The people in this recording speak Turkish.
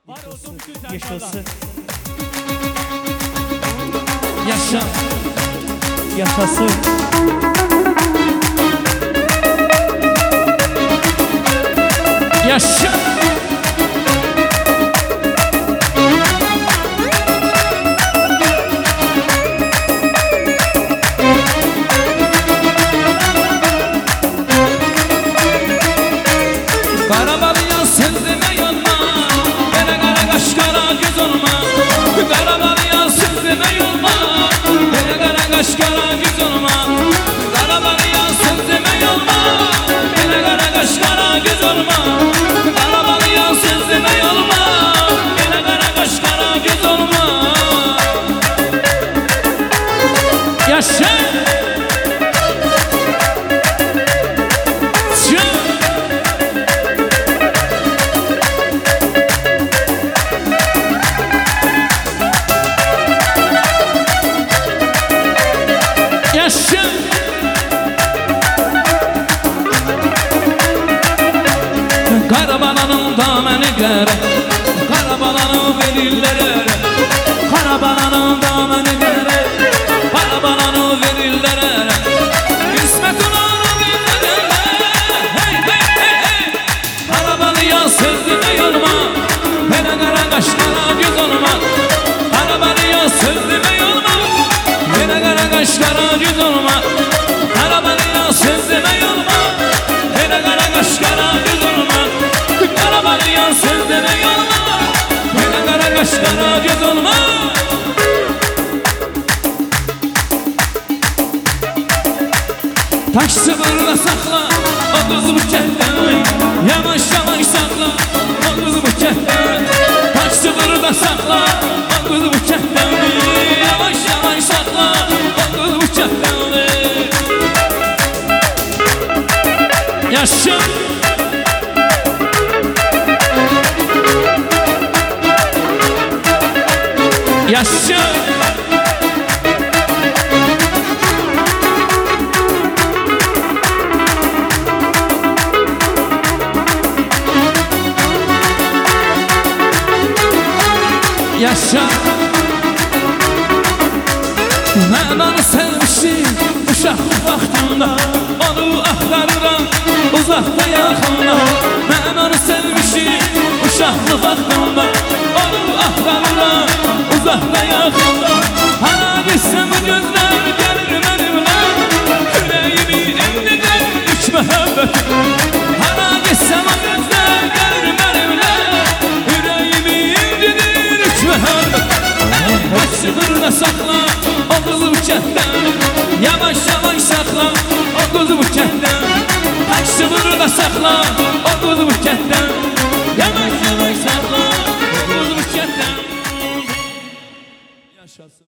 Yaşasın. Yaşa. Yaşasın. Yaşa. Karabalıya sevdime yanma, bana kara kaş kara göz olma. Karabalıya sevdime yanma, bana kara kaş kara göz olma. Karabalıya sevdime yanma, bana kara kaş kara göz olma. Karabalıya sevdime yanma, bana kara kaş kara göz olma. Yaşa. Karabalanın dameni gere, karabalanı verirler. Karabalanın dameni gere, karabalanı verirler. İsmet olanı verirler. Hey hey hey hey. Karabalıya sözüme yorma, bana kara kaş kara göz olma. Karabalıya sözüme yorma, bana kara kaş kara göz olma. Karabalıya sözüme yorma, bana kara kaş kara göz olma. Karabalıya sözüme yorma, bana kara kaş kara göz olma. Taş sıvırla sakla o kızı bu kehten, yavaş yavaş sakla o kızı bu kehten. Taş sıvırla sakla o kızı bu kehten, yavaş yavaş sakla o kızı bu kehten. Yaşa. Yaşa. Yaşa. Ben onu sevmişim uşaqlıq vaxtında, onu axtarıram uzaqda yaxında. Ben onu sevmişim uşaqlıq vaxtında, onu axtarıram uzaqda yaxında. Hara gitsem bu gözler gəlir mənimlə, ürəyimi indidir ilk məhəbbətim. Hara gitsem o gözler gəlir mənimlə, ürəyimi indidir ilk məhəbbətim. Kaç sıfırda sakla o kızı bu kehten, yavaş yavaş sakla o kızı bu kehten. Kaç sıfırda sakla